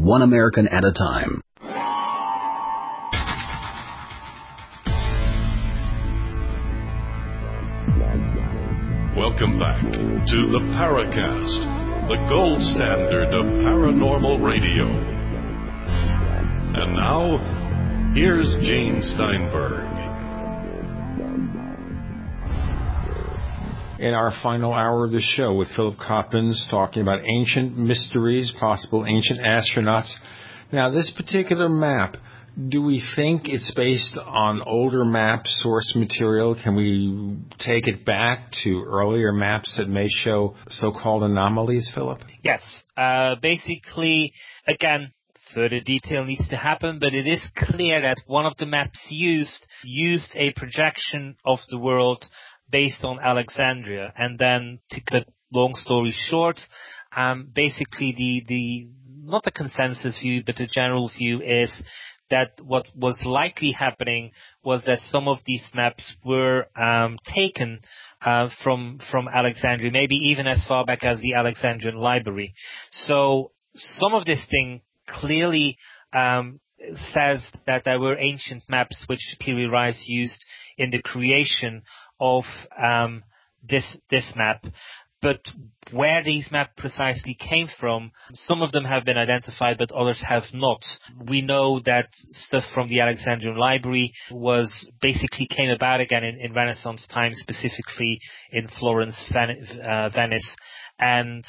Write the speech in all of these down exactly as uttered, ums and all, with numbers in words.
one American at a time. Welcome back to the Paracast, the gold standard of paranormal radio. And now, here's Gene Steinberg. In our final hour of the show with Philip Coppens talking about ancient mysteries, possible ancient astronauts. Now, this particular map, do we think it's based on older map source material? Can we take it back to earlier maps that may show so-called anomalies, Philip? Yes. Uh, basically, again, further detail needs to happen, but it is clear that one of the maps used used a projection of the world based on Alexandria. And then, to cut long story short, um, basically the, the, not the consensus view, but the general view is that what was likely happening was that some of these maps were um, taken uh, from, from Alexandria, maybe even as far back as the Alexandrian Library. So some of this thing clearly um, says that there were ancient maps which Piri Reis used in the creation of um, this this map. But where these maps precisely came from, some of them have been identified, but others have not. We know that stuff from the Alexandrian Library was basically came about again in, in Renaissance times, specifically in Florence, Ven- uh, Venice, and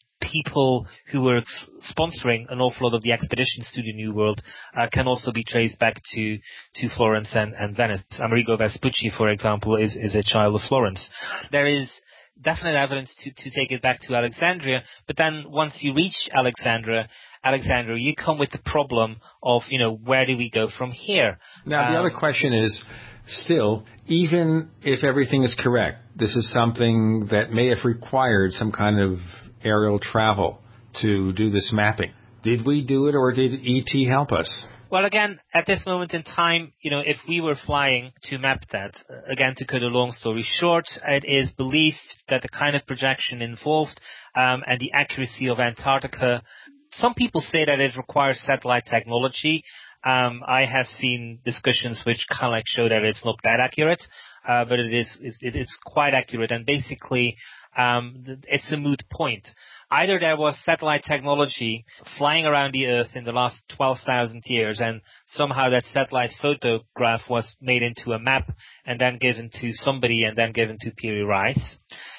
people who were sponsoring an awful lot of the expeditions to the New World uh, can also be traced back to, to Florence and, and Venice. Amerigo Vespucci, for example, is, is a child of Florence. There is definite evidence to, to take it back to Alexandria, but then once you reach Alexandria, Alexandria, you come with the problem of, you know, where do we go from here? Now, the um, other question is, still, even if everything is correct, this is something that may have required some kind of aerial travel to do this mapping. Did we do it, or did E T help us? Well, again, at this moment in time, you know, if we were flying to map that, again, to cut a long story short, it is believed that the kind of projection involved um, and the accuracy of Antarctica, some people say that it requires satellite technology. Um, I have seen discussions which kind of like show that it's not that accurate, uh, but it is, it's, it's quite accurate. And basically, um, it's a moot point. Either there was satellite technology flying around the Earth in the last twelve thousand years, and somehow that satellite photograph was made into a map and then given to somebody and then given to Piri Reis,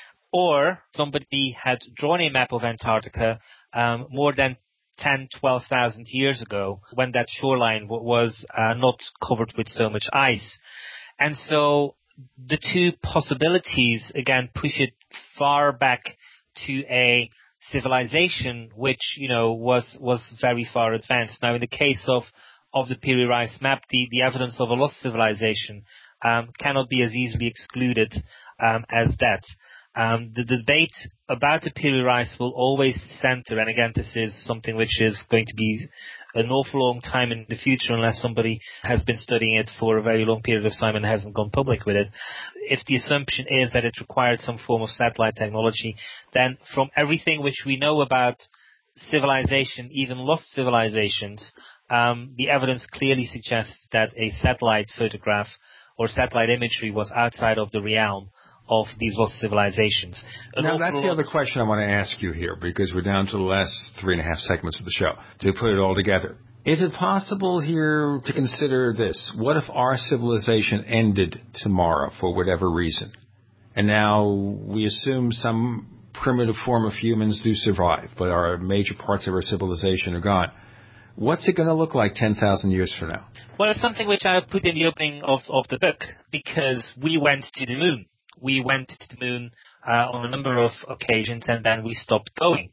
or somebody had drawn a map of Antarctica um, more than ten, twelve thousand years ago, when that shoreline w- was uh, not covered with so much ice. And so the two possibilities, again, push it far back to a civilization which, you know, was was very far advanced. Now, in the case of, of the Piri Reis map, the, the evidence of a lost civilization um, cannot be as easily excluded um, as that. Um, the debate about the Piri Reis will always center, and again, this is something which is going to be an awful long time in the future unless somebody has been studying it for a very long period of time and hasn't gone public with it. If the assumption is that it required some form of satellite technology, then from everything which we know about civilization, even lost civilizations, um, the evidence clearly suggests that a satellite photograph or satellite imagery was outside of the realm of these lost civilizations. An now, that's the other question I want to ask you here, because we're down to the last three and a half segments of the show, to put it all together. Is it possible here to consider this? What if our civilization ended tomorrow for whatever reason, and now we assume some primitive form of humans do survive, but our major parts of our civilization are gone? What's it going to look like ten thousand years from now? Well, it's something which I put in the opening of, of the book, because we went to the moon. We went to the moon uh, on a number of occasions, and then we stopped going.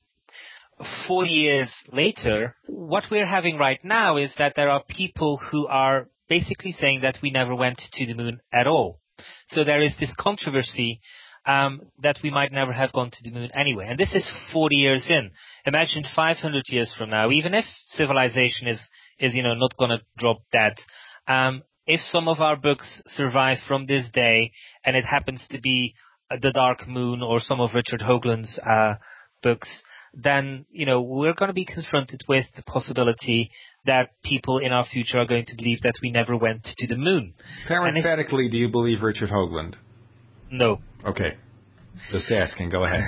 Forty years later, what we're having right now is that there are people who are basically saying that we never went to the moon at all. So there is this controversy um, that we might never have gone to the moon anyway. And this is forty years in. Imagine five hundred years from now, even if civilization is, is you know, not going to drop dead, um, if some of our books survive from this day, and it happens to be The Dark Moon or some of Richard Hoagland's uh, books, then, you know, we're going to be confronted with the possibility that people in our future are going to believe that we never went to the moon. Parenthetically, do you believe Richard Hoagland? No. Okay. Just asking. Go ahead.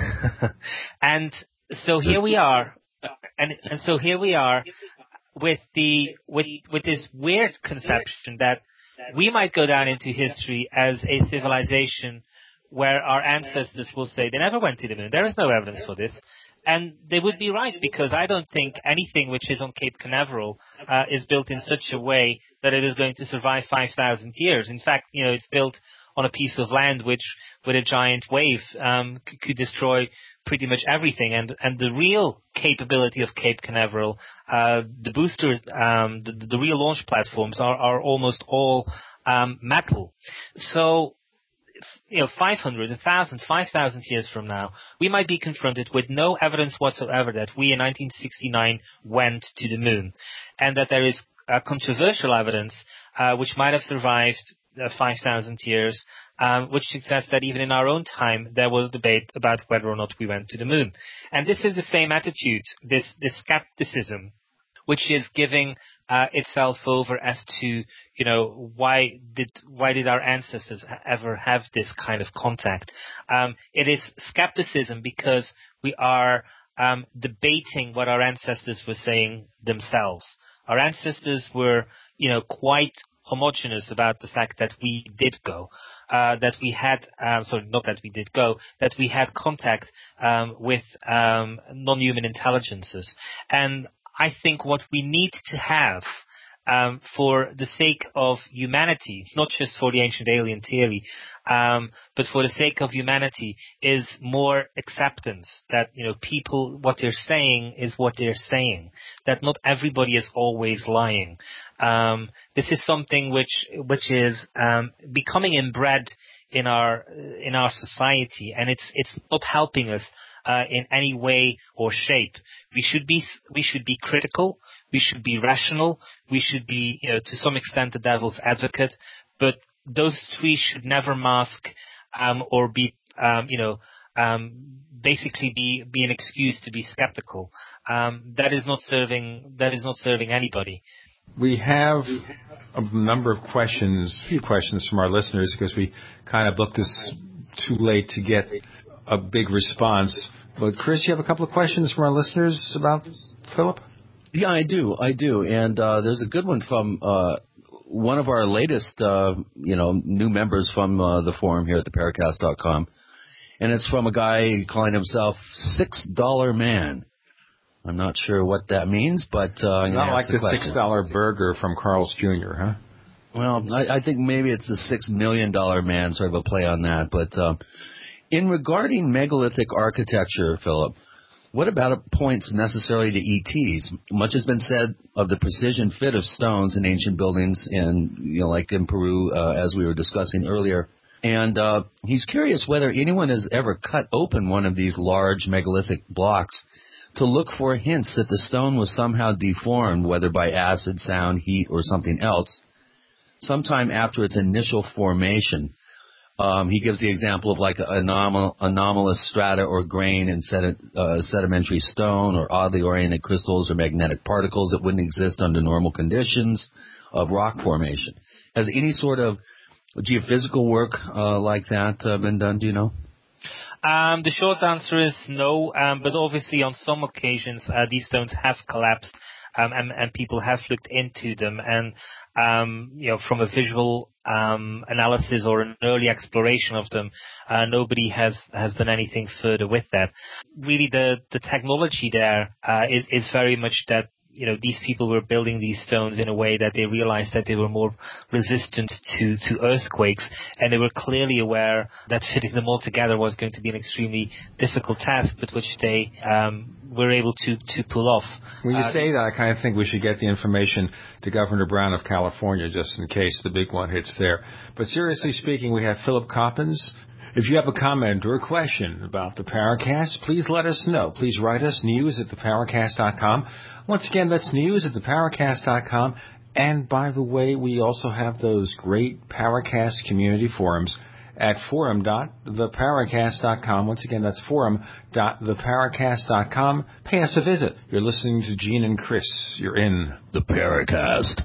And so here we are, and, and so here we are with the with with this weird conception that we might go down into history as a civilization where our ancestors will say they never went to the moon. There is no evidence for this. And they would be right, because I don't think anything which is on Cape Canaveral uh, is built in such a way that it is going to survive five thousand years. In fact, you know, it's built on a piece of land which, with a giant wave, um, c- could destroy pretty much everything. And, and the real capability of Cape Canaveral, uh, the booster, um, the, the real launch platforms are, are almost all um, metal. So, you know, five hundred, one thousand, five thousand years from now, we might be confronted with no evidence whatsoever that we in nineteen sixty-nine went to the moon, and that there is uh, controversial evidence uh, which might have survived uh, five thousand years, um, which suggests that even in our own time there was debate about whether or not we went to the moon. And this is the same attitude, this, this skepticism, which is giving uh, itself over as to, you know, why did why did our ancestors ever have this kind of contact? Um, it is skepticism because we are um, debating what our ancestors were saying themselves. Our ancestors were, you know, quite homogeneous about the fact that we did go, uh, that we had, um, sorry, not that we did go, that we had contact um, with um, non-human intelligences. And I think what we need to have um, for the sake of humanity, not just for the ancient alien theory, um, but for the sake of humanity, is more acceptance that, you know, people, what they're saying is what they're saying, that not everybody is always lying. Um, this is something which which is um, becoming inbred in our in our society, and it's it's not helping us uh, in any way or shape. We should be we should be critical. We should be rational. We should be, you know, to some extent, the devil's advocate. But those three should never mask um, or be, um, you know, um, basically be be an excuse to be skeptical. Um, that is not serving. That is not serving anybody. We have a number of questions, a few questions from our listeners, because we kind of booked this too late to get a big response. But Chris, you have a couple of questions from our listeners about Philip? Yeah, I do. I do. And uh, there's a good one from uh, one of our latest, uh, you know, new members from uh, the forum here at the paracast dot com. And it's from a guy calling himself Six Dollar Man. I'm not sure what that means, but uh, I'm not like the, the six dollar burger from Carl's Junior, huh? Well, I, I think maybe it's the Six Million Dollar Man, sort of a play on that. But uh, in regarding megalithic architecture, Philip, what about it points necessarily to E Ts? Much has been said of the precision fit of stones in ancient buildings, in you know, like in Peru, uh, as we were discussing earlier. And uh, he's curious whether anyone has ever cut open one of these large megalithic blocks to look for hints that the stone was somehow deformed, whether by acid, sound, heat, or something else, sometime after its initial formation. Um, he gives the example of like anomal- anomalous strata or grain in sedi- uh, sedimentary stone, or oddly oriented crystals or magnetic particles that wouldn't exist under normal conditions of rock formation. Has any sort of geophysical work uh, like that uh, been done, do you know? Um, the short answer is no, um, but obviously on some occasions uh, these stones have collapsed, um, and, and people have looked into them, and um, you know, from a visual um, analysis or an early exploration of them, uh, nobody has, has done anything further with that. Really, the the technology there uh, is is very much that, you know, these people were building these stones in a way that they realized that they were more resistant to, to earthquakes, and they were clearly aware that fitting them all together was going to be an extremely difficult task, but which they um, were able to, to pull off. When you uh, say that, I kind of think we should get the information to Governor Brown of California, just in case the big one hits there. But seriously speaking, we have Philip Coppens. If you have a comment or a question about the Paracast, please let us know. Please write us, news at the paracast dot com. Once again, that's news at the paracast dot com. And by the way, we also have those great Paracast community forums at forum dot the paracast dot com. Once again, that's forum dot the paracast dot com. Pay us a visit. You're listening to Gene and Chris. You're in The Paracast.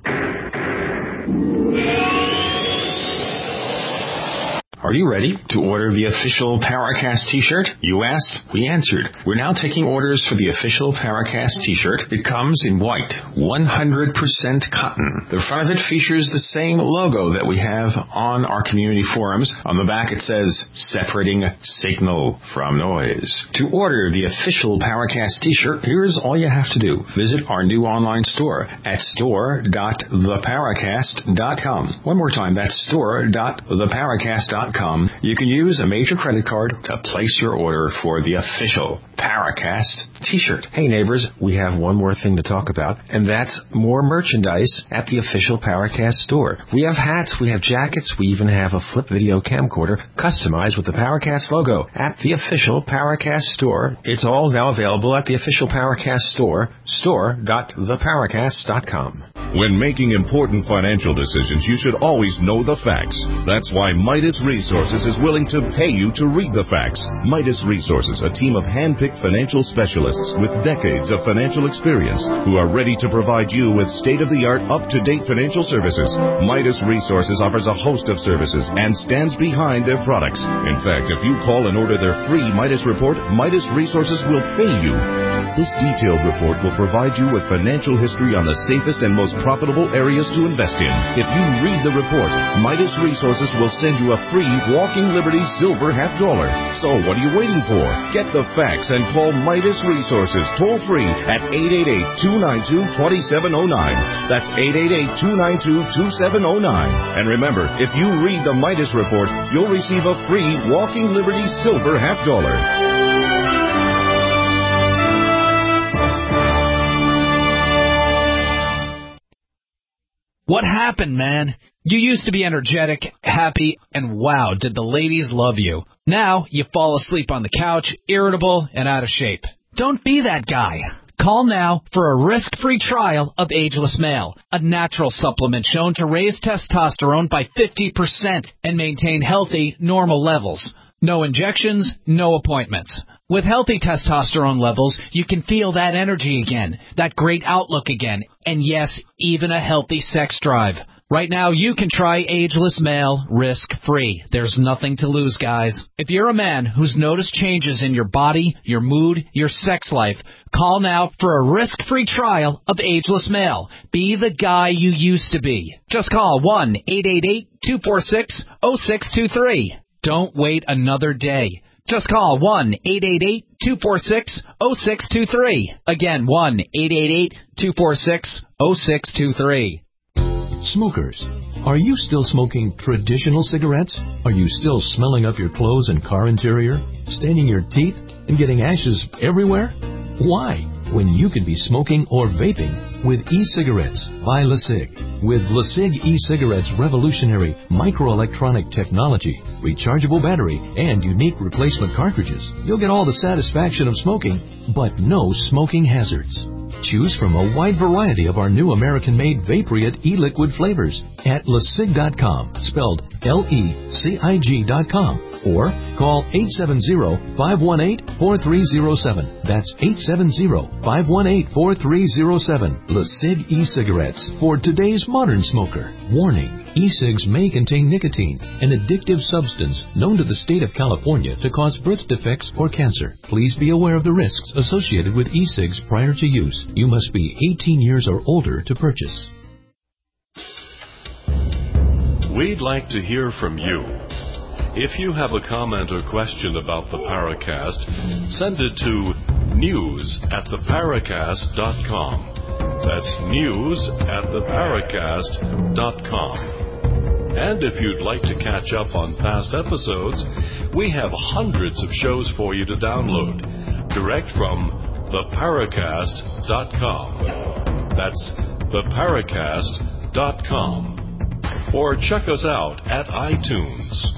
Are you ready to order the official Paracast t-shirt? You asked, we answered. We're now taking orders for the official Paracast t-shirt. It comes in white, one hundred percent cotton. The front of it features the same logo that we have on our community forums. On the back it says, separating signal from noise. To order the official Paracast t-shirt, here's all you have to do. Visit our new online store at store dot the paracast dot com. One more time, that's store dot the paracast dot com. You can use a major credit card to place your order for the official Paracast t-shirt. Hey neighbors, we have one more thing to talk about, and that's more merchandise at the official Paracast store. We have hats, we have jackets, we even have a flip video camcorder customized with the Paracast logo at the official Paracast store. It's all now available at the official Paracast store, store dot the paracast dot com. When making important financial decisions, you should always know the facts. That's why Midas Resources is willing to pay you to read the facts. Midas Resources, a team of hand-picked financial specialists with decades of financial experience who are ready to provide you with state-of-the-art, up-to-date financial services. Midas Resources offers a host of services and stands behind their products. In fact, if you call and order their free Midas report, Midas Resources will pay you. This detailed report will provide you with financial history on the safest and most profitable areas to invest in. If you read the report, Midas Resources will send you a free Walking Liberty silver half dollar. So what are you waiting for? Get the facts and call Midas Resources toll free at eight eight eight, two nine two, two seven zero nine. That's eight eight eight, two nine two, two seven zero nine. And remember, if you read the Midas report, you'll receive a free Walking Liberty silver half dollar. What happened, man? You used to be energetic, happy, and wow, did the ladies love you. Now, you fall asleep on the couch, irritable, and out of shape. Don't be that guy. Call now for a risk-free trial of Ageless Male, a natural supplement shown to raise testosterone by fifty percent and maintain healthy, normal levels. No injections, no appointments. With healthy testosterone levels, you can feel that energy again, that great outlook again, and yes, even a healthy sex drive. Right now, you can try Ageless Male risk-free. There's nothing to lose, guys. If you're a man who's noticed changes in your body, your mood, your sex life, call now for a risk-free trial of Ageless Male. Be the guy you used to be. Just call one eight eight eight, two four six, zero six two three. Don't wait another day. Just call one eight eight eight, two four six, zero six two three. Again, one eight eight eight, two four six, zero six two three. Smokers, are you still smoking traditional cigarettes? Are you still smelling up your clothes and car interior, staining your teeth, and getting ashes everywhere? Why, when you could be smoking or vaping with e-cigarettes by LeSig? With LeSig e-cigarettes' revolutionary microelectronic technology, rechargeable battery, and unique replacement cartridges, you'll get all the satisfaction of smoking, but no smoking hazards. Choose from a wide variety of our new American-made Vaporite e-liquid flavors at lesig dot com, spelled L E C I G dot com, or call eight seven zero, five one eight, four three zero seven. That's eight seven zero, five one eight, four three zero seven. LeSig e-cigarettes for today's modern smoker. Warning. E-cigs may contain nicotine, an addictive substance known to the state of California to cause birth defects or cancer. Please be aware of the risks associated with e-cigs prior to use. You must be eighteen years or older to purchase. We'd like to hear from you. If you have a comment or question about the Paracast, send it to news at the paracast dot com. That's news at the paracast dot com. And if you'd like to catch up on past episodes, we have hundreds of shows for you to download direct from the paracast dot com. That's the paracast dot com. Or check us out at iTunes.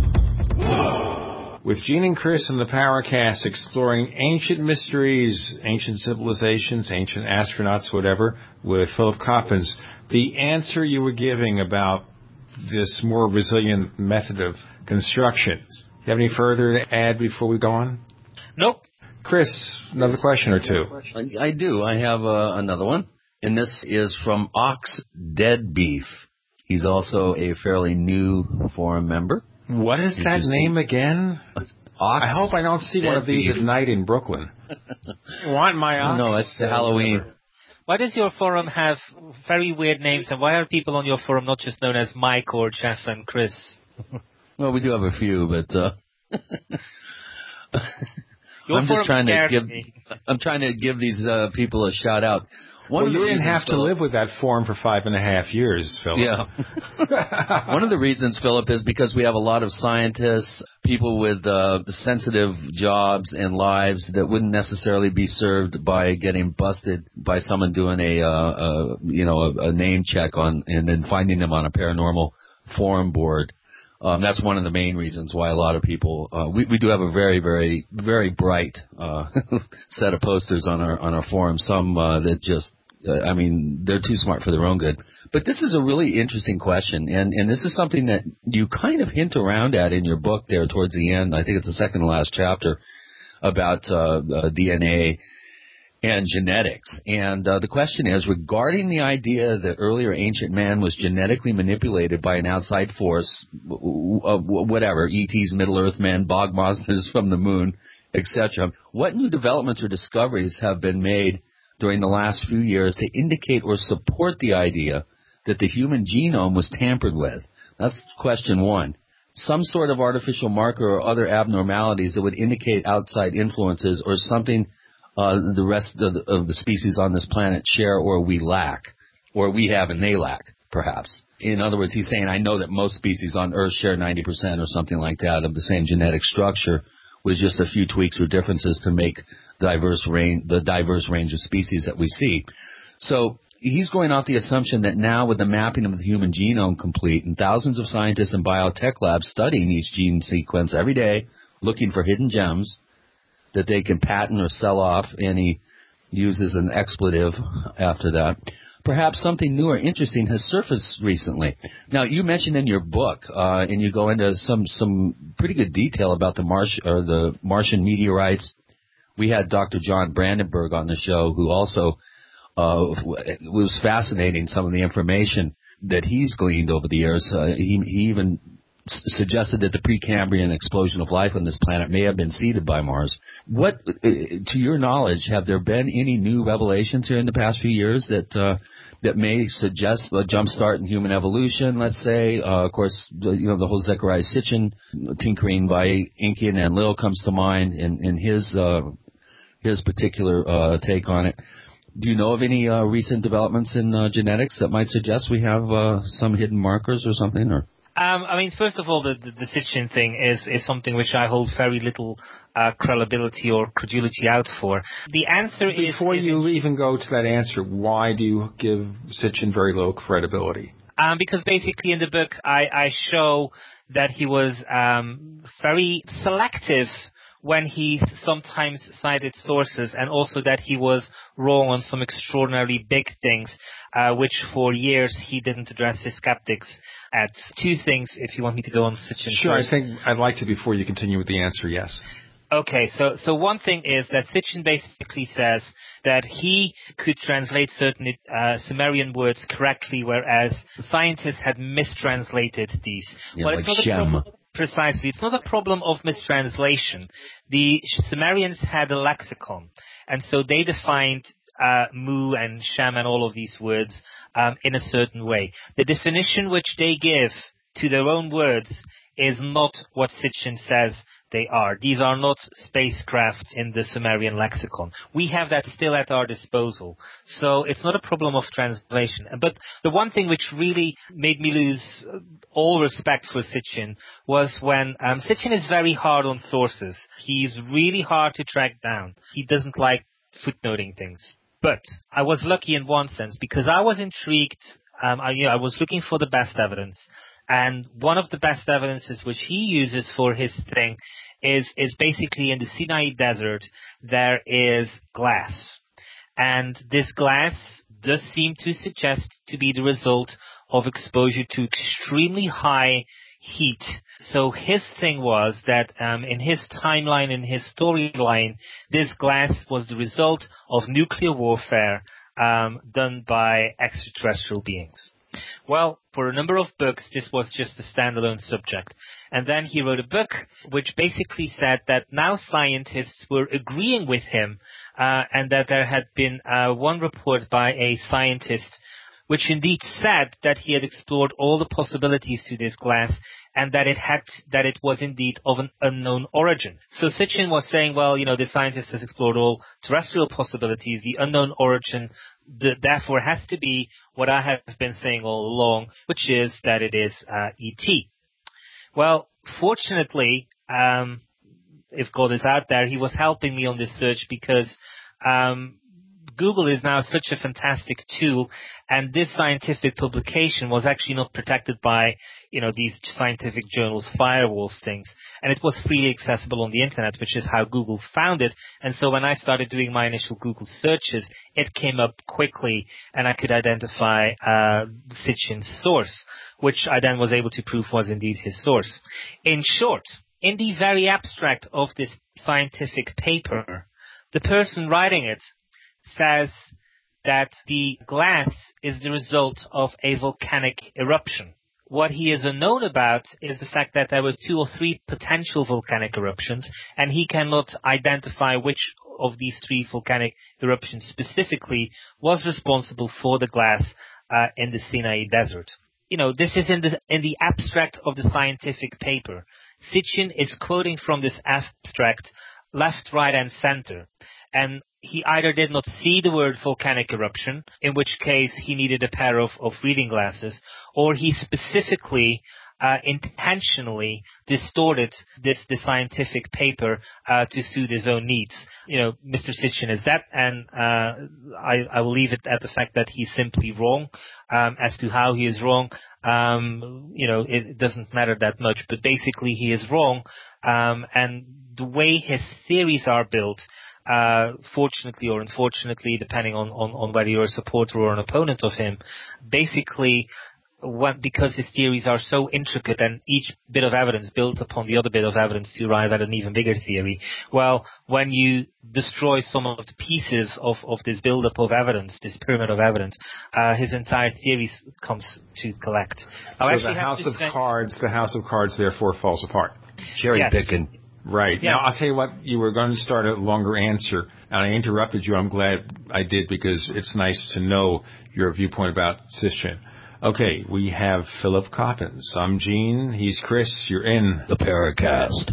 With Gene and Chris and the Paracast exploring ancient mysteries, ancient civilizations, ancient astronauts, whatever, with Philip Coppens, the answer you were giving about this more resilient method of construction. You have any further to add before we go on? Nope. Chris, another question or two. I, I do. I have uh, another one, and this is from Ox Dead Beef. He's also a fairly new forum member. What is that name again? Ox. I hope I don't see Dead one of these Beef. at night in Brooklyn. I want my ox. No, it's Halloween. Why does your forum have very weird names, and why are people on your forum not just known as Mike or Jeff and Chris? Well, we do have a few, but uh, your I'm just trying to give. Me. I'm trying to give these uh, people a shout out. One well, of the you didn't reasons, have to Philip, live with that forum for five and a half years, Philip. Yeah. One of the reasons, Philip, is because we have a lot of scientists, people with uh, sensitive jobs and lives that wouldn't necessarily be served by getting busted by someone doing a, uh, a you know, a, a name check on and then finding them on a paranormal forum board. Um, that's one of the main reasons why a lot of people. Uh, we, we do have a very, very, very bright uh, set of posters on our on our forum. Some uh, that just. Uh, I mean, they're too smart for their own good. But this is a really interesting question, and, and this is something that you kind of hint around at in your book there towards the end. I think it's the second to last chapter about uh, uh, D N A and genetics. And uh, the question is, regarding the idea that earlier ancient man was genetically manipulated by an outside force, w- w- whatever, E Ts, Middle-earth men, bog monsters from the moon, et cetera, what new developments or discoveries have been made during the last few years to indicate or support the idea that the human genome was tampered with? That's question one. Some sort of artificial marker or other abnormalities that would indicate outside influences or something uh, the rest of the, of the species on this planet share or we lack, or we have and they lack, perhaps. In other words, he's saying, I know that most species on Earth share ninety percent or something like that of the same genetic structure, with just a few tweaks or differences to make diverse range, the diverse range of species that we see. So he's going off the assumption that now with the mapping of the human genome complete and thousands of scientists in biotech labs studying each gene sequence every day, looking for hidden gems that they can patent or sell off, and he uses an expletive after that, perhaps something new or interesting has surfaced recently. Now, you mentioned in your book, uh, and you go into some, some pretty good detail about the Mars or the Martian meteorites. We had Doctor John Brandenburg on the show, who also uh, was fascinating some of the information that he's gleaned over the years. Uh, he, he even s- suggested that the Precambrian explosion of life on this planet may have been seeded by Mars. What, uh, to your knowledge, have there been any new revelations here in the past few years that uh, that may suggest a jump start in human evolution? Let's say, uh, of course, the, you know, the whole Zecharia Sitchin tinkering by Incan and Lil comes to mind in, in his uh, his particular uh, take on it. Do you know of any uh, recent developments in uh, genetics that might suggest we have uh, some hidden markers or something? Or Um, I mean, first of all, the, the, the Sitchin thing is, is something which I hold very little uh, credibility or credulity out for. The answer is... Before is you even go to that answer, why do you give Sitchin very low credibility? Um, because basically in the book I, I show that he was um, very selective when he sometimes cited sources, and also that he was wrong on some extraordinarily big things, uh, which for years he didn't address his skeptics at. Two things, if you want me to go on Sitchin Sure, first. I think I'd like to before you continue with the answer, yes. Okay, so, so one thing is that Sitchin basically says that he could translate certain uh, Sumerian words correctly, whereas scientists had mistranslated these. Yeah, well, like it's not a Shem. problem. Precisely. It's not a problem of mistranslation. The Sumerians had a lexicon, and so they defined uh, Mu and Shem and all of these words um, in a certain way. The definition which they give to their own words is not what Sitchin says they are. These are not spacecraft in the Sumerian lexicon. We have that still at our disposal. So it's not a problem of translation. But the one thing which really made me lose all respect for Sitchin was when um, Sitchin is very hard on sources. He's really hard to track down. He doesn't like footnoting things. But I was lucky in one sense because I was intrigued. Um, I, you know, I was looking for the best evidence. And one of the best evidences which he uses for his thing is, is basically in the Sinai desert, there is glass. And this glass does seem to suggest to be the result of exposure to extremely high heat. So his thing was that um, in his timeline, in his storyline, this glass was the result of nuclear warfare um, done by extraterrestrial beings. Well, for a number of books, this was just a standalone subject. And then he wrote a book which basically said that now scientists were agreeing with him uh, and that there had been uh, one report by a scientist which indeed said that he had explored all the possibilities to this glass and that it had, that it was indeed of an unknown origin. So Sitchin was saying, well, you know, the scientist has explored all terrestrial possibilities. The unknown origin, the, therefore, has to be what I have been saying all along, which is that it is uh, E T. Well, fortunately, um, if God is out there, he was helping me on this search because um, Google is now such a fantastic tool, and this scientific publication was actually not protected by, you know, these scientific journals, firewalls, things, and it was freely accessible on the internet, which is how Google found it. And so when I started doing my initial Google searches, it came up quickly, and I could identify uh, Sitchin's source, which I then was able to prove was indeed his source. In short, in the very abstract of this scientific paper, the person writing it says that the glass is the result of a volcanic eruption. What he is unknown about is the fact that there were two or three potential volcanic eruptions, and he cannot identify which of these three volcanic eruptions specifically was responsible for the glass uh, in the Sinai Desert. You know, this is in the in the abstract of the scientific paper. Sitchin is quoting from this abstract left, right, and center. And he either did not see the word volcanic eruption, in which case he needed a pair of, of reading glasses, or he specifically, uh, intentionally distorted this, the scientific paper, uh, to suit his own needs. You know, Mister Sitchin is that, and, uh, I, I will leave it at the fact that he's simply wrong, um, as to how he is wrong. Um, you know, it doesn't matter that much, but basically he is wrong, um, and the way his theories are built, Uh, fortunately or unfortunately, depending on, on, on whether you're a supporter or an opponent of him, basically, what, because his theories are so intricate and each bit of evidence built upon the other bit of evidence to arrive at an even bigger theory, well, when you destroy some of the pieces of, of this build-up of evidence, this pyramid of evidence, uh, his entire theory comes to collect. So the house of cards, the house of cards therefore falls apart. Cherry Yes. picking. Right. Yes. Now, I'll tell you what, you were going to start a longer answer, and I interrupted you. I'm glad I did because it's nice to know your viewpoint about Sitchin. Okay, we have Philip Coppens. I'm Gene. He's Chris. You're in the Paracast.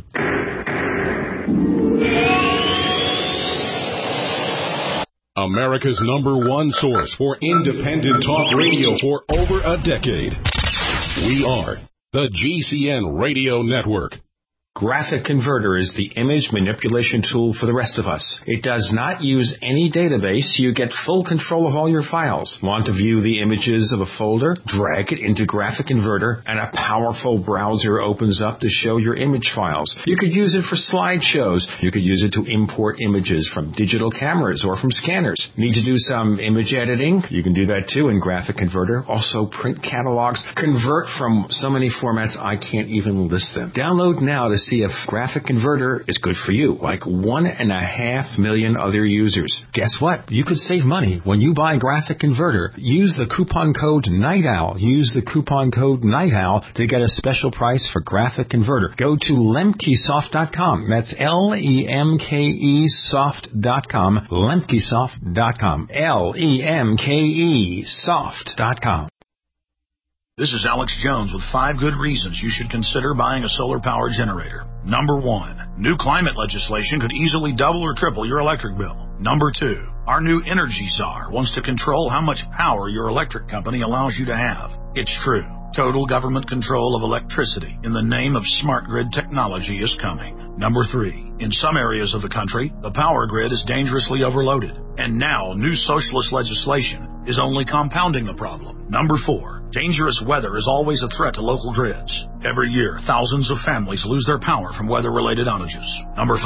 America's number one source for independent talk radio for over a decade. We are the G C N Radio Network. Graphic Converter is the image manipulation tool for the rest of us. It does not use any database. You get full control of all your files. Want to view the images of a folder? Drag it into Graphic Converter, and a powerful browser opens up to show your image files. You could use it for slideshows. You could use it to import images from digital cameras or from scanners. Need to do some image editing? You can do that too in Graphic Converter. Also print catalogs. Convert from so many formats I can't even list them. Download now to see if Graphic Converter is good for you, like one and a half million other users. Guess what? You could save money when you buy Graphic Converter. Use the coupon code NIGHTOWL. Use the coupon code NIGHTOWL to get a special price for Graphic Converter. Go to lemkesoft dot com. That's L E M K E soft dot com. lemkesoft dot com. L E M K E soft dot com. This is Alex Jones with five good reasons you should consider buying a solar power generator. Number one, new climate legislation could easily double or triple your electric bill. Number two, our new energy czar wants to control how much power your electric company allows you to have. It's true. Total government control of electricity in the name of smart grid technology is coming. Number three, in some areas of the country, the power grid is dangerously overloaded. And now new socialist legislation is only compounding the problem. Number four, dangerous weather is always a threat to local grids. Every year, thousands of families lose their power from weather-related outages. Number five,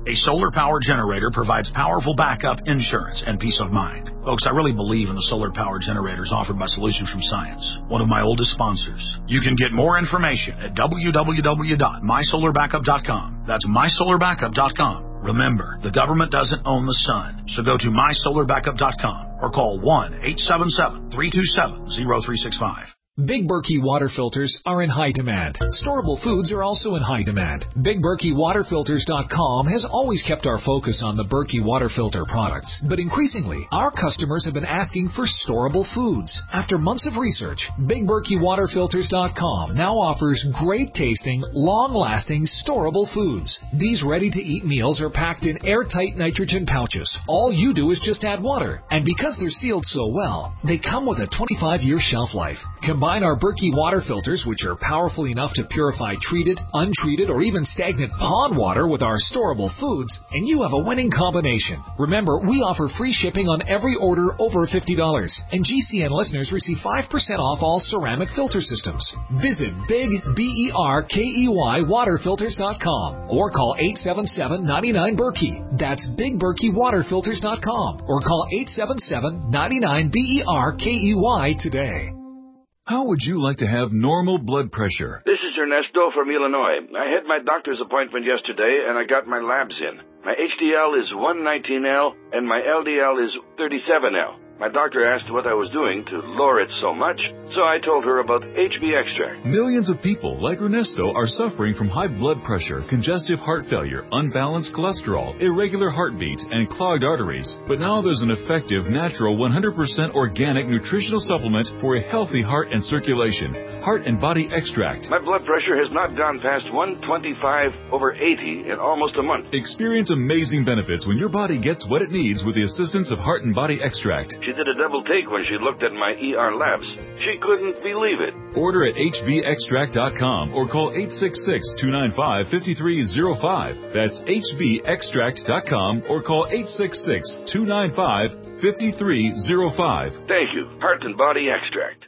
A solar power generator provides powerful backup, insurance, and peace of mind. Folks, I really believe in the solar power generators offered by Solutions from Science, one of my oldest sponsors. You can get more information at w w w dot my solar backup dot com. That's my solar backup dot com. Remember, the government doesn't own the sun, so go to my solar backup dot com or call one eight seven seven, three two seven, zero three six five. Big Berkey water filters are in high demand. Storable foods are also in high demand. Big Berkey Water Filters dot com has always kept our focus on the Berkey water filter products. But increasingly, our customers have been asking for storable foods. After months of research, Big Berkey Water Filters dot com now offers great tasting, long-lasting, storable foods. These ready-to-eat meals are packed in airtight nitrogen pouches. All you do is just add water. And because they're sealed so well, they come with a twenty-five year shelf life. Combine our Berkey water filters, which are powerful enough to purify treated, untreated, or even stagnant pond water with our storable foods, and you have a winning combination. Remember, we offer free shipping on every order over fifty dollars, and G C N listeners receive five percent off all ceramic filter systems. Visit Big B E R K E Y Water Filters dot com or call eight seven seven, nine nine, Berkey. That's Big Berkey Water Filters dot com or call eight seven seven, nine nine, B E R K E Y today. How would you like to have normal blood pressure? This is Ernesto from Illinois. I had my doctor's appointment yesterday, and I got my labs in. My H D L is one nineteen L, and my L D L is thirty-seven L. My doctor asked what I was doing to lower it so much, so I told her about H B extract. Millions of people like Ernesto are suffering from high blood pressure, congestive heart failure, unbalanced cholesterol, irregular heartbeat, and clogged arteries. But now there's an effective, natural, one hundred percent organic nutritional supplement for a healthy heart and circulation. Heart and Body Extract. My blood pressure has not gone past one twenty-five over eighty in almost a month. Experience amazing benefits when your body gets what it needs with the assistance of Heart and Body Extract. She did a double take when she looked at my E R labs. She couldn't believe it. Order at H B extract dot com or call eight six six, two nine five, five three zero five. That's H B extract dot com or call eight six six, two nine five, five three zero five. Thank you. Heart and Body Extract.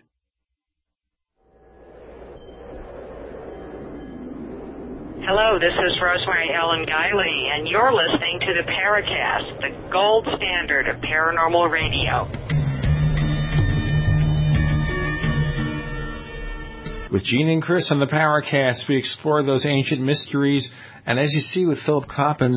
Hello, this is Rosemary Ellen Guiley, and you're listening to the Paracast, the gold standard of paranormal radio. With Gene and Chris on the Paracast, we explore those ancient mysteries, and as you see with Philip Coppens,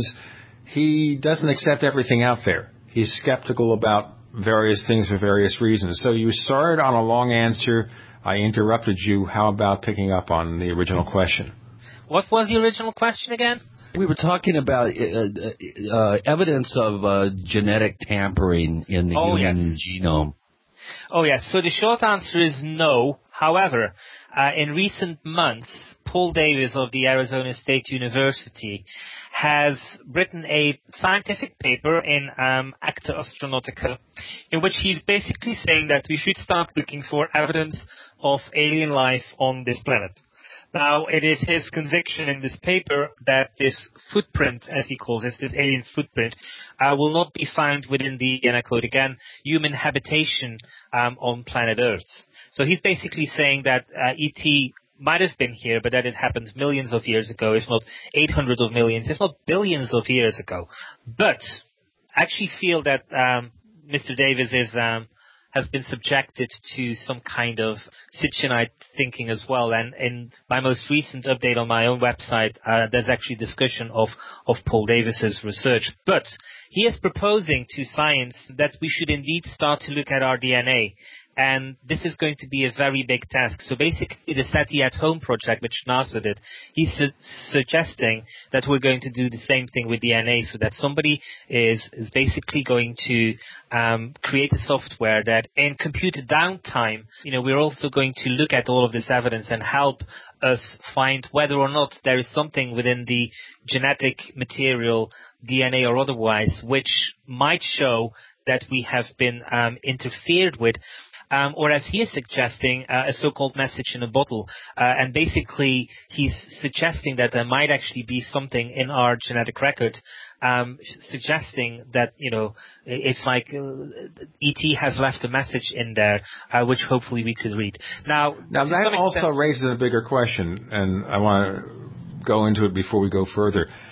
he doesn't accept everything out there. He's skeptical about various things for various reasons. So you started on a long answer. I interrupted you. How about picking up on the original question? What was the original question again? We were talking about uh, uh, evidence of uh, genetic tampering in the oh, human yes. genome. Oh, yes. So the short answer is no. However, uh, in recent months, Paul Davies of the Arizona State University has written a scientific paper in um, Acta Astronautica, in which he's basically saying that we should start looking for evidence of alien life on this planet. Now, it is his conviction in this paper that this footprint, as he calls it, this alien footprint, uh, will not be found within the, and I quote again, human habitation um, on planet Earth. So he's basically saying that uh, E T might have been here, but that it happened millions of years ago, if not eight hundred of millions, if not billions of years ago. But I actually feel that um, Mister Davis is... Um, has been subjected to some kind of Sitchinite thinking as well. And in my most recent update on my own website, uh, there's actually discussion of, of Paul Davis's research. But he is proposing to science that we should indeed start to look at our D N A. And this is going to be a very big task. So basically, the SETI at Home project, which NASA did, he's su- suggesting that we're going to do the same thing with D N A, so that somebody is, is basically going to um, create a software that in computer downtime, you know, we're also going to look at all of this evidence and help us find whether or not there is something within the genetic material, D N A or otherwise, which might show that we have been um, interfered with. Um, or as he is suggesting, uh, a so-called message in a bottle. Uh, and basically, he's suggesting that there might actually be something in our genetic record um, suggesting that, you know, it's like uh, E T has left a message in there, uh, which hopefully we could read. Now, now that also raises a bigger question, and I want to go into it before we go further.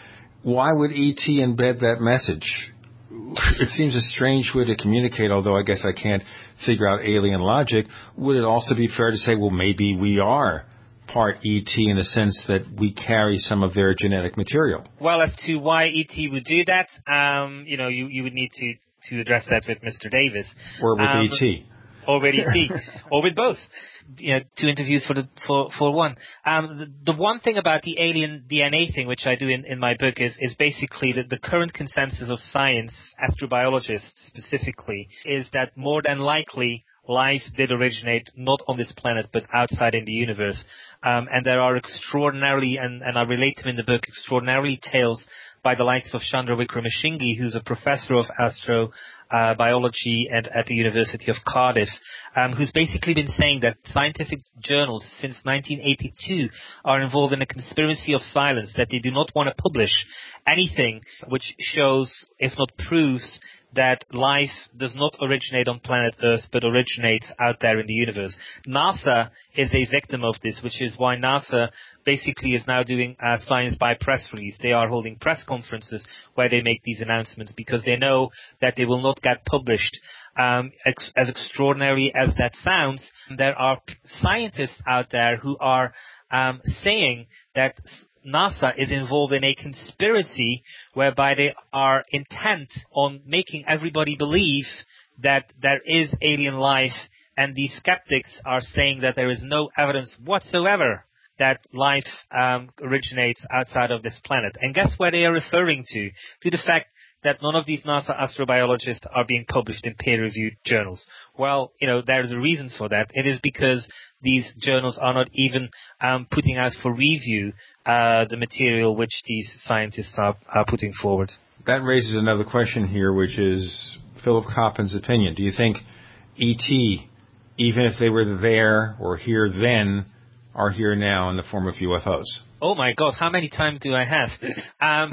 why would E T embed that message? It seems a strange way to communicate, although I guess I can't figure out alien logic. Would it also be fair to say, well, maybe we are part E T in the sense that we carry some of their genetic material? Well, as to why E T would do that, um, you know, you, you would need to, to address that with Mister Davis. Or with um, E T. Or with E T. Or with both. You know, two interviews for the for for one. Um, the, the one thing about the alien D N A thing, which I do in, in my book, is is basically that the current consensus of science, astrobiologists specifically, is that more than likely life did originate not on this planet but outside in the universe. Um, and there are extraordinarily, and, and I relate them in the book, extraordinary tales by the likes of Chandra Wickramasinghe, who's a professor of astrobiology uh, biology at, at the University of Cardiff, um, who's basically been saying that scientific journals since nineteen eighty-two are involved in a conspiracy of silence, that they do not want to publish anything which shows, if not proves, that life does not originate on planet Earth, but originates out there in the universe. NASA is a victim of this, which is why NASA basically is now doing uh, science by press release. They are holding press conferences where they make these announcements because they know that they will not get published. Um, ex- as extraordinary as that sounds, there are scientists out there who are um, saying that NASA is involved in a conspiracy whereby they are intent on making everybody believe that there is alien life, and these skeptics are saying that there is no evidence whatsoever that life um, originates outside of this planet. And guess where they are referring to? To the fact that none of these NASA astrobiologists are being published in peer-reviewed journals. Well, you know, there's a reason for that. It is because these journals are not even um, putting out for review uh, the material which these scientists are, are putting forward. That raises another question here, which is Philip Coppen's opinion. Do you think E T, even if they were there or here then, are here now in the form of U F Os? Oh my God, how many times do I have? Um,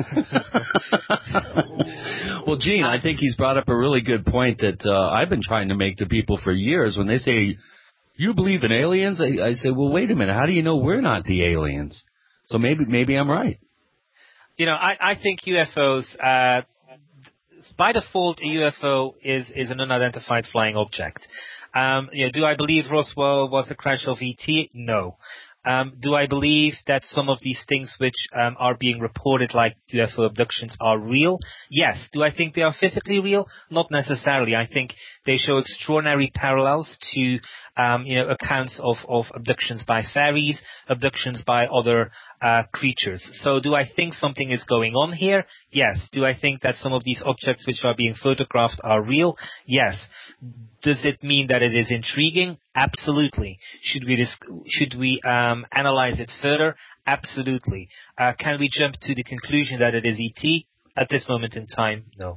well, Gene, I think he's brought up a really good point that uh, I've been trying to make to people for years. When they say, you believe in aliens? I, I say, well, wait a minute. How do you know we're not the aliens? So maybe maybe I'm right. You know, I, I think U F Os, uh, by default, a U F O is, is an unidentified flying object. Um, you know, do I believe Roswell was a crash of E T? No. Um, do I believe that some of these things which um, are being reported like U F O abductions are real? Yes. Do I think they are physically real? Not necessarily. I think they show extraordinary parallels to um, you know, accounts of, of abductions by fairies, abductions by other uh, creatures. So do I think something is going on here? Yes. Do I think that some of these objects which are being photographed are real? Yes. Does it mean that it is intriguing? Absolutely. Should we dis- should we um, analyze it further? Absolutely. Uh, can we jump to the conclusion that it is E T? At this moment in time, no.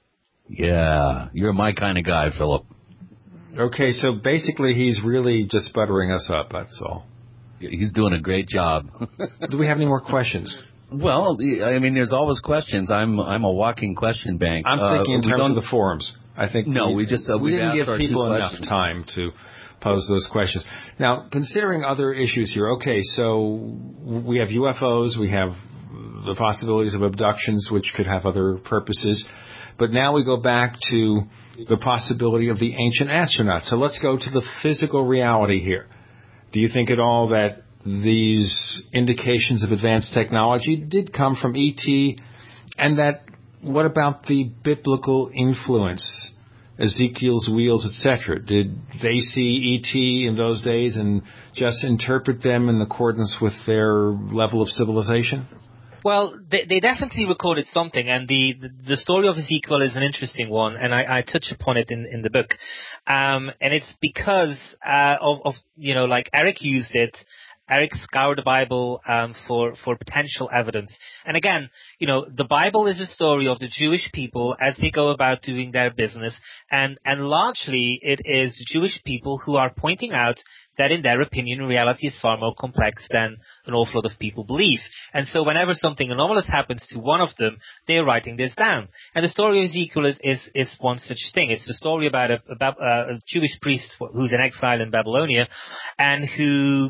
Yeah, you're my kind of guy, Philip. Okay, so basically he's really just buttering us up, that's all. He's doing a great job. Do we have any more questions? Well, I mean, there's always questions. I'm I'm a walking question bank. I'm thinking uh, in terms of the forums. I think no, we, we just uh, we didn't give people enough questions. time to pose those questions. Now, considering other issues here, okay, so we have U F Os, we have the possibilities of abductions, which could have other purposes, but now we go back to the possibility of the ancient astronauts. So let's go to the physical reality here. Do you think at all that these indications of advanced technology did come from E T, and that what about the biblical influence, Ezekiel's wheels, et cetera? Did they see E T in those days and just interpret them in accordance with their level of civilization? Well, they, they definitely recorded something, and the, the story of Ezekiel is an interesting one, and I, I touch upon it in, in the book. Um, and it's because uh, of, of, you know, like Eric used it. Eric scoured the Bible um, for, for potential evidence. And again, you know, the Bible is a story of the Jewish people as they go about doing their business. And, and largely it is the Jewish people who are pointing out that in their opinion, reality is far more complex than an awful lot of people believe. And so whenever something anomalous happens to one of them, they're writing this down. And the story of Ezekiel is, is, is one such thing. It's the story about a, about a Jewish priest who's in exile in Babylonia and who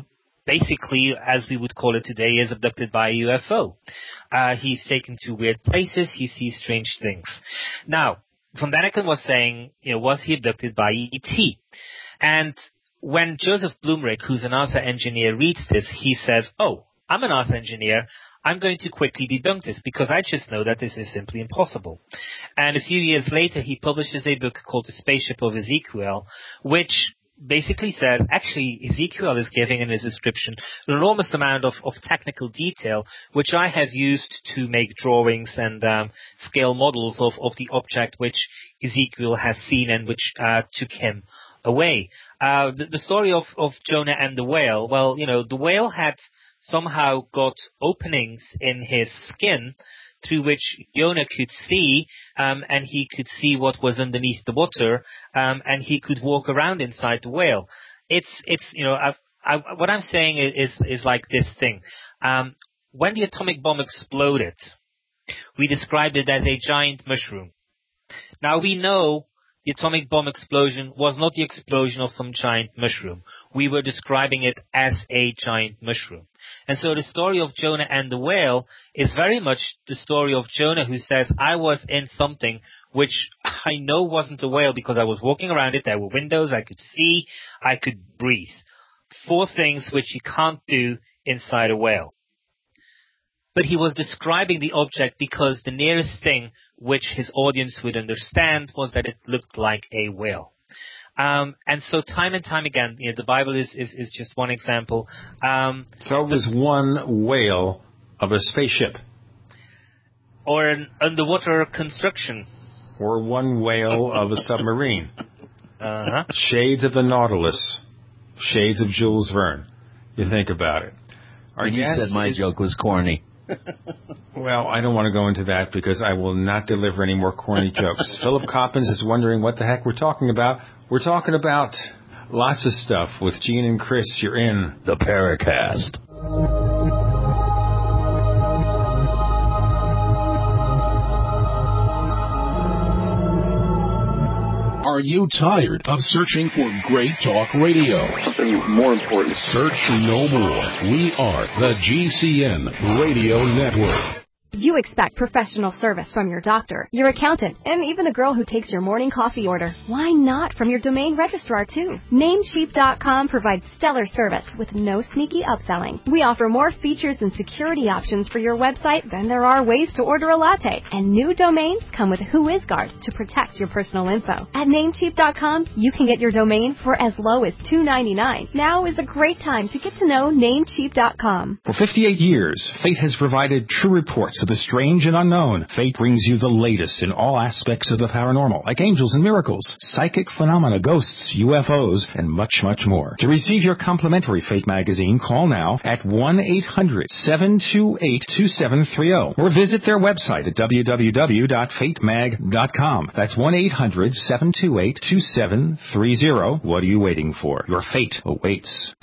basically, as we would call it today, is abducted by a U F O. Uh, he's taken to weird places. He sees strange things. Now, Von Däniken was saying, you know, was he abducted by E T? And when Joseph Blumrich, who's a NASA engineer, reads this, he says, oh, I'm a NASA engineer. I'm going to quickly debunk this because I just know that this is simply impossible. And a few years later, he publishes a book called The Spaceship of Ezekiel, which basically says, actually, Ezekiel is giving in his description an enormous amount of, of technical detail, which I have used to make drawings and um, scale models of, of the object which Ezekiel has seen and which uh, took him away. Uh, the, the story of, of Jonah and the whale, well, you know, the whale had somehow got openings in his skin through which Jonah could see, um, and he could see what was underneath the water, um, and he could walk around inside the whale. It's, it's, you know, I've, I, what I'm saying is, is like this thing. Um, when the atomic bomb exploded, we described it as a giant mushroom. Now we know the atomic bomb explosion was not the explosion of some giant mushroom. We were describing it as a giant mushroom. And so the story of Jonah and the whale is very much the story of Jonah, who says, I was in something which I know wasn't a whale because I was walking around it. There were windows. I could see. I could breathe. Four things which you can't do inside a whale. But he was describing the object because the nearest thing which his audience would understand was that it looked like a whale. Um, and so time and time again, you know, the Bible is, is, is just one example. Um, so it was one whale of a spaceship. Or an underwater construction. Or one whale of a submarine. Uh-huh. Shades of the Nautilus. Shades of Jules Verne. You think about it. Our and you said my is, joke was corny. Well, I don't want to go into that because I will not deliver any more corny jokes. Philip Coppens is wondering what the heck we're talking about. We're talking about lots of stuff with Gene and Chris. You're in the Paracast. Are you tired of searching for great talk radio? Something more important. Search no more. We are the G C N Radio Network. You expect professional service from your doctor, your accountant, and even the girl who takes your morning coffee order. Why not from your domain registrar, too? Namecheap dot com provides stellar service with no sneaky upselling. We offer more features and security options for your website than there are ways to order a latte. And new domains come with WhoisGuard to protect your personal info. At Namecheap dot com, you can get your domain for as low as two dollars and ninety-nine cents. Now is a great time to get to know Namecheap dot com. For fifty-eight years, Fate has provided true reports of the strange and unknown. Fate brings you the latest in all aspects of the paranormal, like angels and miracles, psychic phenomena, ghosts, U F Os, and much, much more. To receive your complimentary Fate magazine, call now at one eight hundred seven two eight two seven three zero or visit their website at w w w dot fate mag dot com. That's one eight hundred seven two eight two seven three zero. What are you waiting for? Your fate awaits.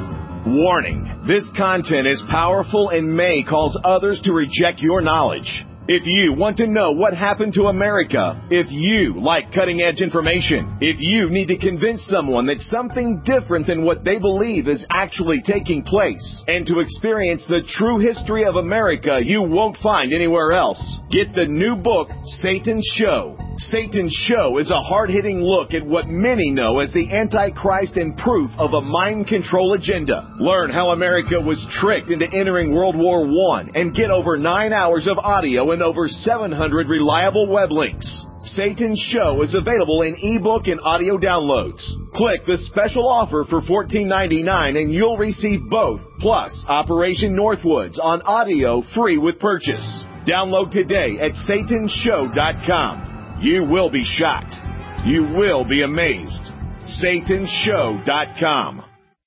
Warning, this content is powerful and may cause others to reject your knowledge. If you want to know what happened to America, if you like cutting-edge information, if you need to convince someone that something different than what they believe is actually taking place, and to experience the true history of America you won't find anywhere else, get the new book, Satan's Show. Satan's Show is a hard-hitting look at what many know as the Antichrist and proof of a mind control agenda. Learn how America was tricked into entering World War One and get over nine hours of audio and over seven hundred reliable web links. Satan's Show is available in ebook and audio downloads. Click the special offer for fourteen ninety-nine and you'll receive both, plus Operation Northwoods on audio free with purchase. Download today at Satan Show dot com. You will be shocked. You will be amazed. Satan Show dot com.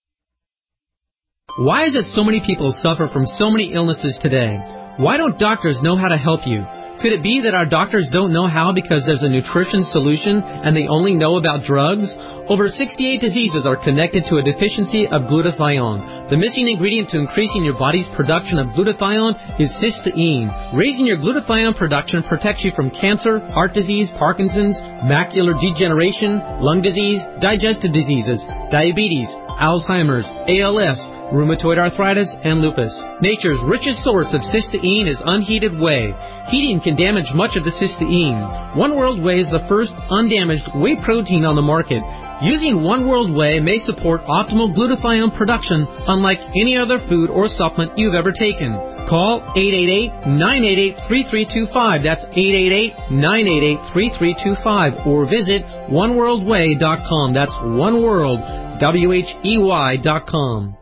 Why is it so many people suffer from so many illnesses today? Why don't doctors know how to help you? Could it be that our doctors don't know how because there's a nutrition solution and they only know about drugs? Over sixty-eight diseases are connected to a deficiency of glutathione. The missing ingredient to increasing your body's production of glutathione is cysteine. Raising your glutathione production protects you from cancer, heart disease, Parkinson's, macular degeneration, lung disease, digestive diseases, diabetes, Alzheimer's, A L S, rheumatoid arthritis, and lupus. Nature's richest source of cysteine is unheated whey. Heating can damage much of the cysteine. One World Whey is the first undamaged whey protein on the market. Using One World Whey may support optimal glutathione production unlike any other food or supplement you've ever taken. Call eight eight eight, nine eight eight, three three two five. That's eight eight eight, nine eight eight, three three two five. Or visit one world way dot com. That's oneworld, W H E Y dot com.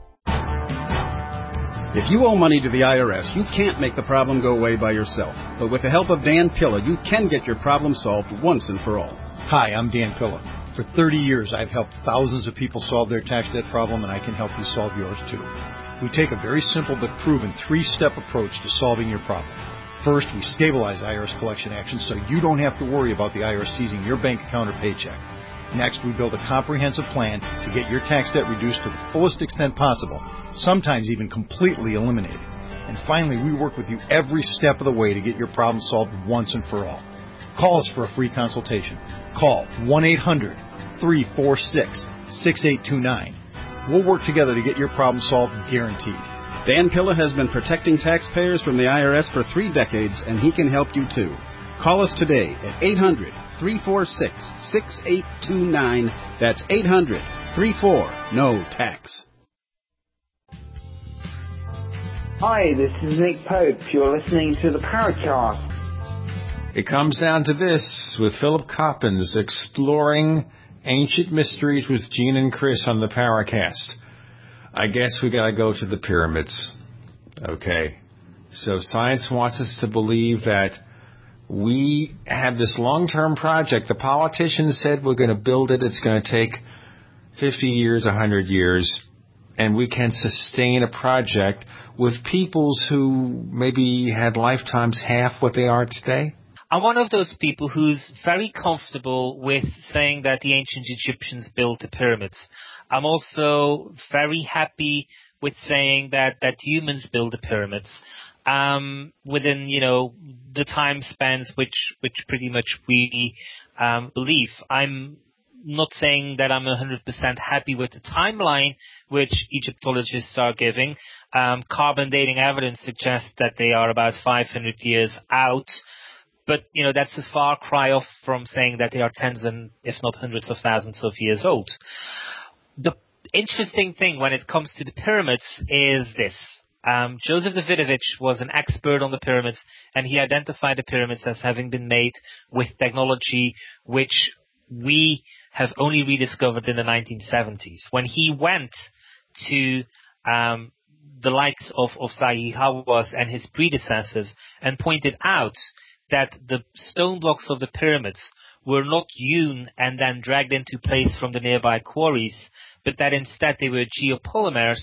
If you owe money to the I R S, you can't make the problem go away by yourself. But with the help of Dan Pilla, you can get your problem solved once and for all. Hi, I'm Dan Pilla. For thirty years, I've helped thousands of people solve their tax debt problem, and I can help you solve yours too. We take a very simple but proven three-step approach to solving your problem. First, we stabilize I R S collection actions so you don't have to worry about the I R S seizing your bank account or paycheck. Next, we build a comprehensive plan to get your tax debt reduced to the fullest extent possible, sometimes even completely eliminated. And finally, we work with you every step of the way to get your problem solved once and for all. Call us for a free consultation. Call one eight hundred, three four six, six eight two nine. We'll work together to get your problem solved, guaranteed. Dan Pilla has been protecting taxpayers from the I R S for three decades, and he can help you too. Call us today at eight hundred, three four six, six eight two nine. That's eight hundred, three four, N O tax. Hi, this is Nick Pope. You're listening to the Paracast. It comes down to this with Philip Coppens exploring ancient mysteries with Gene and Chris on the Paracast. I guess we got to go to the pyramids. Okay. So science wants us to believe that we have this long-term project. The politicians said we're going to build it. It's going to take fifty years, one hundred years, and we can sustain a project with peoples who maybe had lifetimes half what they are today. I'm one of those people who's very comfortable with saying that the ancient Egyptians built the pyramids. I'm also very happy with saying that, that humans built the pyramids um, within, you know, the time spans which which pretty much we um, believe. I'm not saying that I'm one hundred percent happy with the timeline which Egyptologists are giving. Um, carbon dating evidence suggests that they are about five hundred years out. But, you know, that's a far cry off from saying that they are tens and, if not hundreds of thousands of years old. The interesting thing when it comes to the pyramids is this. Um, Joseph Davidovich was an expert on the pyramids, and he identified the pyramids as having been made with technology which we have only rediscovered in the nineteen seventies. When he went to um, the likes of, of Zahi Hawass and his predecessors and pointed out that the stone blocks of the pyramids were not hewn and then dragged into place from the nearby quarries, but that instead they were geopolymers,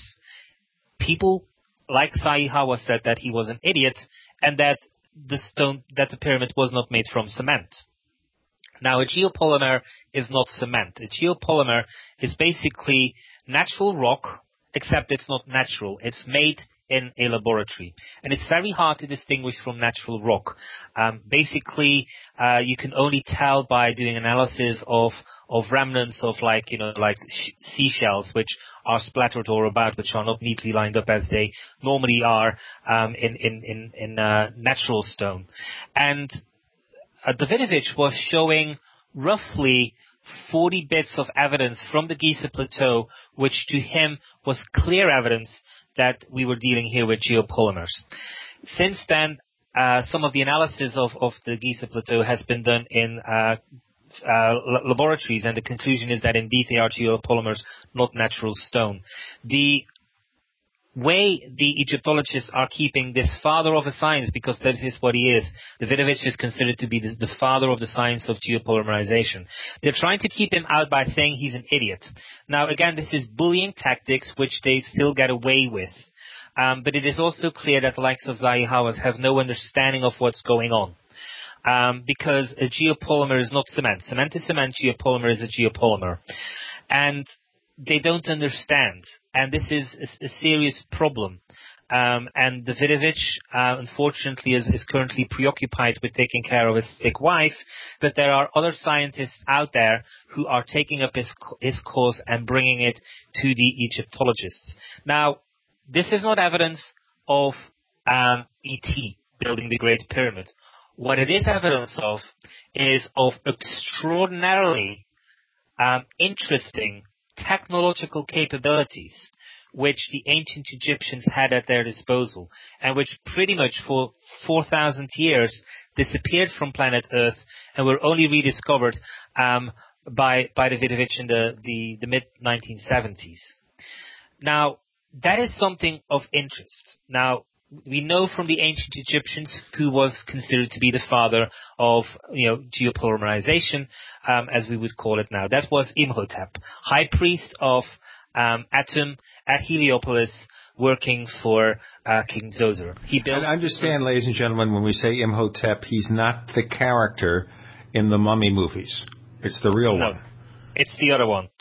people like Zahi Hawass said that he was an idiot and that the stone, that the pyramid was not made from cement. Now, a geopolymer is not cement. A geopolymer is basically natural rock, except it's not natural. It's made in a laboratory. And it's very hard to distinguish from natural rock. Um, basically, uh, you can only tell by doing analysis of, of remnants of like, you know, like sh- seashells, which are splattered all about, which are not neatly lined up as they normally are, um, in, in, in, in, uh, natural stone. And, uh, Davidovich was showing roughly forty bits of evidence from the Giza Plateau, which to him was clear evidence that we were dealing here with geopolymers. Since then, uh, some of the analysis of, of the Giza Plateau has been done in uh, uh, laboratories, and the conclusion is that indeed they are geopolymers, not natural stone. The way the Egyptologists are keeping this father of a science, because that is what he is, Davidovich is considered to be the, the father of the science of geopolymerization. They're trying to keep him out by saying he's an idiot. Now, again, this is bullying tactics, which they still get away with. Um, but it is also clear that the likes of Zahi Hawass have no understanding of what's going on. Um, because a geopolymer is not cement. Cement is cement, geopolymer is a geopolymer. And they don't understand. And this is a, a serious problem. Um, and Davidovich, uh, unfortunately, is, is currently preoccupied with taking care of his sick wife. But there are other scientists out there who are taking up his, his cause and bringing it to the Egyptologists. Now, this is not evidence of um, E T building the Great Pyramid. What it is evidence of is of extraordinarily um, interesting technological capabilities which the ancient Egyptians had at their disposal, and which pretty much for four thousand years disappeared from planet Earth and were only rediscovered um, by by Davidovich in the, the, the mid nineteen seventies. Now, that is something of interest. Now, we know from the ancient Egyptians who was considered to be the father of, you know, geopolymerization, um, as we would call it now. That was Imhotep, high priest of um, Atum at Heliopolis, working for uh, King Zoser. He built. And understand, ladies and gentlemen, when we say Imhotep, he's not the character in the Mummy movies. It's the real no, one. It's the other one.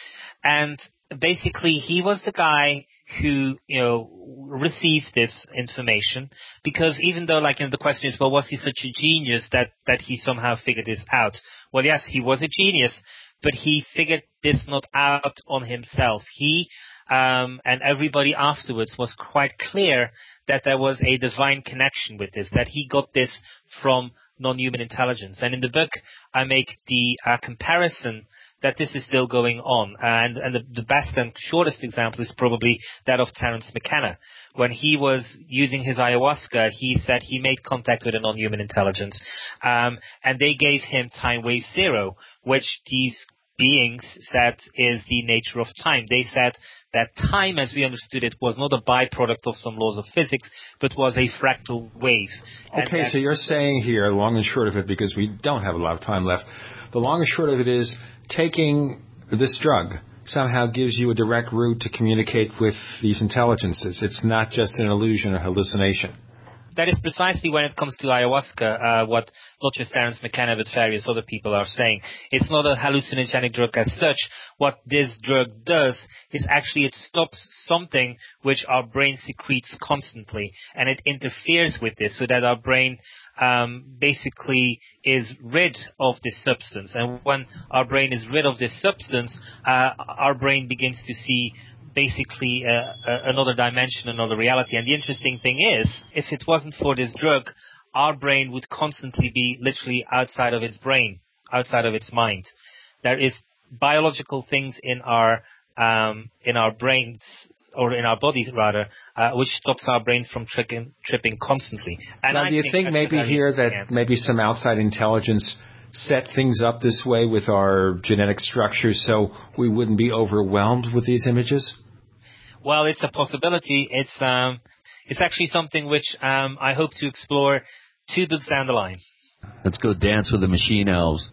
And basically, he was the guy who, you know, received this information, because even though, like, you know, the question is, well, was he such a genius that, that he somehow figured this out? Well, yes, he was a genius, but he figured this not out on himself. He um, and everybody afterwards was quite clear that there was a divine connection with this, that he got this from non-human intelligence. And in the book, I make the uh, comparison that this is still going on. And, and the, the best and shortest example is probably that of Terence McKenna. When he was using his ayahuasca, he said he made contact with a non-human intelligence. Um, and they gave him time wave zero, which these beings said is the nature of time. They said that time, as we understood it, was not a byproduct of some laws of physics, but was a fractal wave. Okay, so you're saying here, long and short of it, because we don't have a lot of time left, the long and short of it is taking this drug somehow gives you a direct route to communicate with these intelligences. It's not just an illusion or hallucination. That is precisely when it comes to ayahuasca, uh, what not just Terence McKenna but various other people are saying. It's not a hallucinogenic drug as such. What this drug does is actually it stops something which our brain secretes constantly, and it interferes with this so that our brain um, basically is rid of this substance. And when our brain is rid of this substance, uh, our brain begins to see basically uh, uh, another dimension, another reality. And the interesting thing is, if it wasn't for this drug, our brain would constantly be literally outside of its brain, outside of its mind. There is biological things in our um, in our brains, or in our bodies rather, uh, which stops our brain from tripping, tripping constantly. And now, I do you think, think maybe here that chance. maybe some outside intelligence set things up this way with our genetic structure so we wouldn't be overwhelmed with these images? Well, it's a possibility. It's um, it's actually something which um, I hope to explore two books down the line. Let's go dance with the machine elves.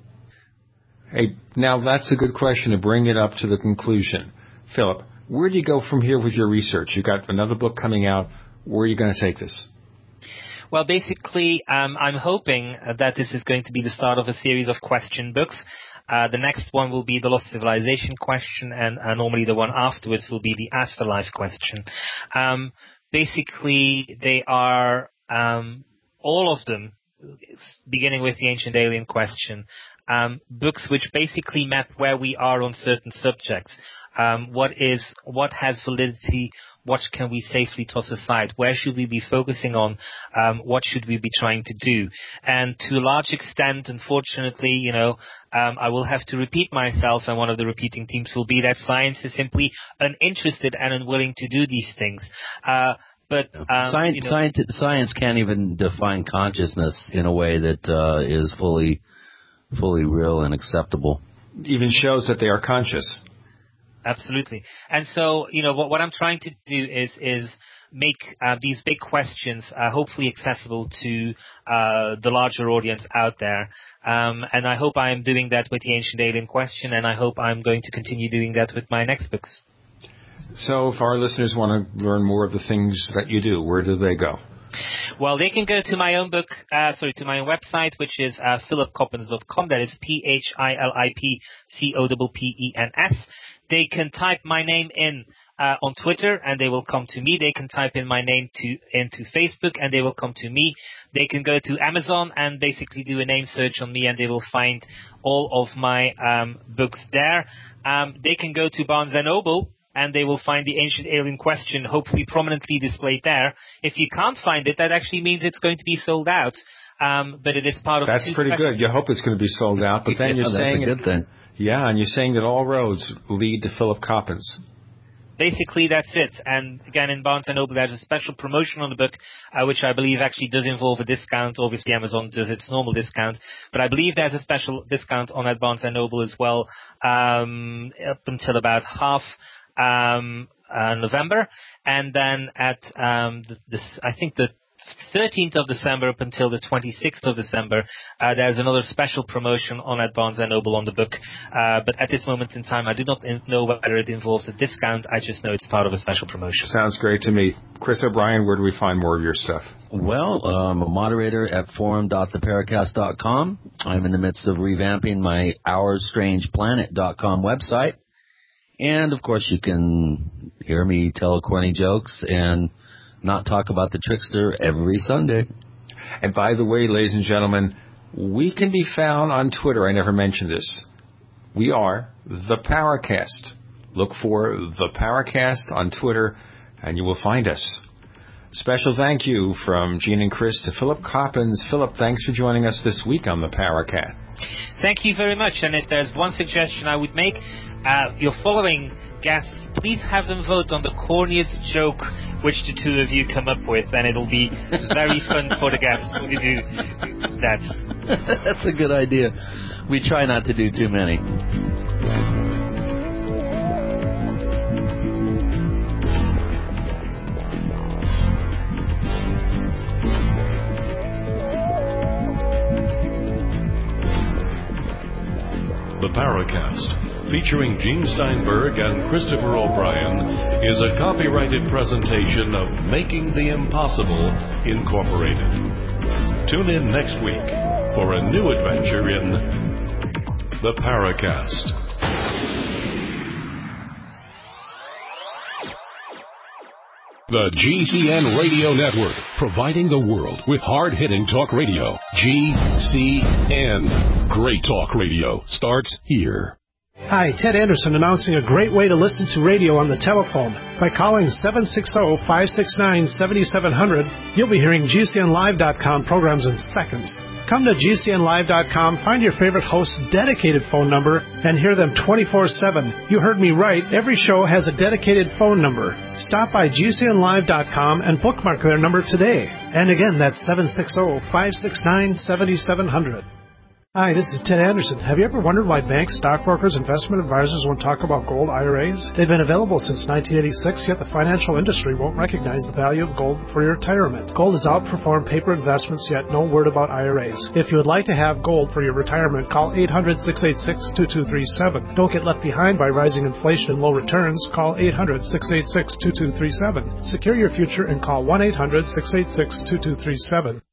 Hey, now that's a good question to bring it up to the conclusion. Philip, where do you go from here with your research? You got another book coming out. Where are you going to take this? Well, basically, um, I'm hoping that this is going to be the start of a series of question books. Uh, the next one will be the Lost Civilization question, and uh, normally the one afterwards will be the Afterlife question. Um, basically, they are, um, all of them, beginning with the Ancient Alien question, um, books which basically map where we are on certain subjects. Um, what is, what has validity? What can we safely toss aside? Where should we be focusing on? Um, what should we be trying to do? And to a large extent, unfortunately, you know, um, I will have to repeat myself, and one of the repeating themes will be that science is simply uninterested and unwilling to do these things. Uh, but um, science, you know, science, science can't even define consciousness in a way that uh, is fully, fully real and acceptable. Even shows that they are conscious. Absolutely. And so, you know, what, what I'm trying to do is is make uh, these big questions uh, hopefully accessible to uh, the larger audience out there. Um, and I hope I am doing that with the Ancient Alien question, and I hope I'm going to continue doing that with my next books. So if our listeners want to learn more of the things that you do, where do they go? Well, they can go to my own book, uh, sorry, to my own website, which is uh, philip coppens dot com. That is P H I L I P C O P P E N S. They can type my name in uh, on Twitter, and they will come to me. They can type in my name to into Facebook, and they will come to me. They can go to Amazon and basically do a name search on me, and they will find all of my um, books there. Um, they can go to Barnes and Noble and they will find the ancient alien question hopefully prominently displayed there. If you can't find it, that actually means it's going to be sold out. Um, but it is part of That's pretty special- good. You hope it's going to be sold out, but then Yeah, you're that's saying a good it, thing. Yeah, and you're saying that all roads lead to Philip Coppens. Basically, that's it. And again, in Barnes and Noble, there's a special promotion on the book, uh, which I believe actually does involve a discount. Obviously, Amazon does its normal discount, but I believe there's a special discount on at Barnes and Noble as well, um, up until about half um, uh, November, and then at um, the, the, I think the thirteenth of December up until the twenty-sixth of December, uh, there's another special promotion on at Barnes and Noble on the book. Uh, but at this moment in time, I do not in- know whether it involves a discount. I just know it's part of a special promotion. Sounds great to me. Chris O'Brien, where do we find more of your stuff? Well, I'm a moderator at forum dot the paracast dot com. I'm in the midst of revamping my our strange planet dot com website. And, of course, you can hear me tell corny jokes and not talk about the trickster every Sunday. And by the way, ladies and gentlemen, we can be found on Twitter. I never mentioned this. We are the Paracast. Look for the Paracast on Twitter, and you will find us. Special thank you from Gene and Chris to Philip Coppens. Philip, thanks for joining us this week on the Paracast. Thank you very much. And if there's one suggestion I would make, uh, your following guests, please have them vote on the corniest joke which the two of you come up with, and it'll be very fun for the guests to do that. That's a good idea. We try not to do too many. The Paracast, featuring Gene Steinberg and Christopher O'Brien, is a copyrighted presentation of Making the Impossible, Incorporated. Tune in next week for a new adventure in The Paracast. The G C N Radio Network, providing the world with hard-hitting talk radio. G C N. Great talk radio starts here. Hi, Ted Anderson announcing a great way to listen to radio on the telephone. By calling seven six zero, five six nine, seven seven zero zero, you'll be hearing G C N live dot com programs in seconds. Come to G C N live dot com, find your favorite host's dedicated phone number, and hear them twenty-four seven. You heard me right. Every show has a dedicated phone number. Stop by G C N live dot com and bookmark their number today. And again, that's seven six zero, five six nine, seven seven zero zero. Hi, this is Ted Anderson. Have you ever wondered why banks, stockbrokers, investment advisors won't talk about gold I R As? They've been available since nineteen eighty-six, yet the financial industry won't recognize the value of gold for your retirement. Gold has outperformed paper investments, yet no word about I R As. If you would like to have gold for your retirement, call eight hundred, six eight six, two two three seven. Don't get left behind by rising inflation and low returns. Call eight hundred, six eight six, two two three seven. Secure your future and call one eight hundred, six eight six, two two three seven.